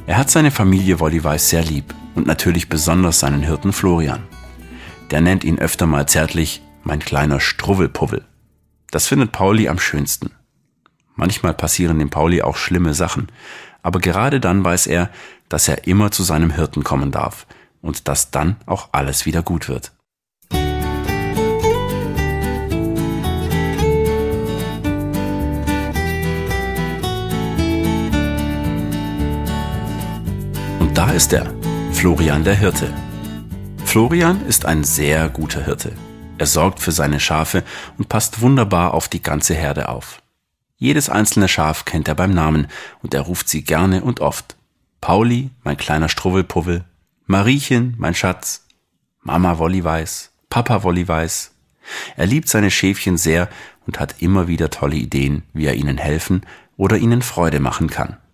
Er hat seine Familie Wollyweiß sehr lieb und natürlich besonders seinen Hirten Florian. Der nennt ihn öfter mal zärtlich mein kleiner Struwwelpuwel. Das findet Pauli am schönsten. Manchmal passieren dem Pauli auch schlimme Sachen, aber gerade dann weiß er, dass er immer zu seinem Hirten kommen darf und dass dann auch alles wieder gut wird. Und da ist er, Florian der Hirte. Florian ist ein sehr guter Hirte. Er sorgt für seine Schafe und passt wunderbar auf die ganze Herde auf. Jedes einzelne Schaf kennt er beim Namen und er ruft sie gerne und oft. Pauli, mein kleiner Struwwelpuwel, Mariechen, mein Schatz, Mama Wollyweiß, Papa Wollyweiß. Er liebt seine Schäfchen sehr und hat immer wieder tolle Ideen, wie er ihnen helfen oder ihnen Freude machen kann.